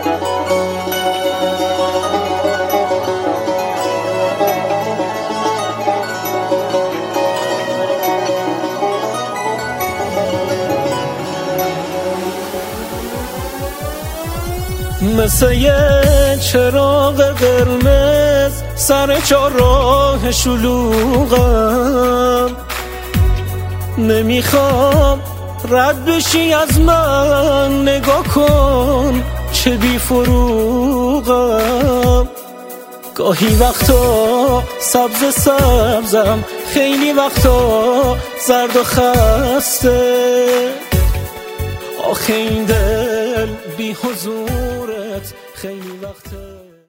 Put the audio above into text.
مثل یه چراغ قرمز سر چهارراه شلوغم، نمیخوام رد بشی از من، نگاه کن چه بی فروغم. گاهی وقتا سبز سبزم، خیلی وقتا زرد و خسته. آخه این دل بی حضورت خیلی وقته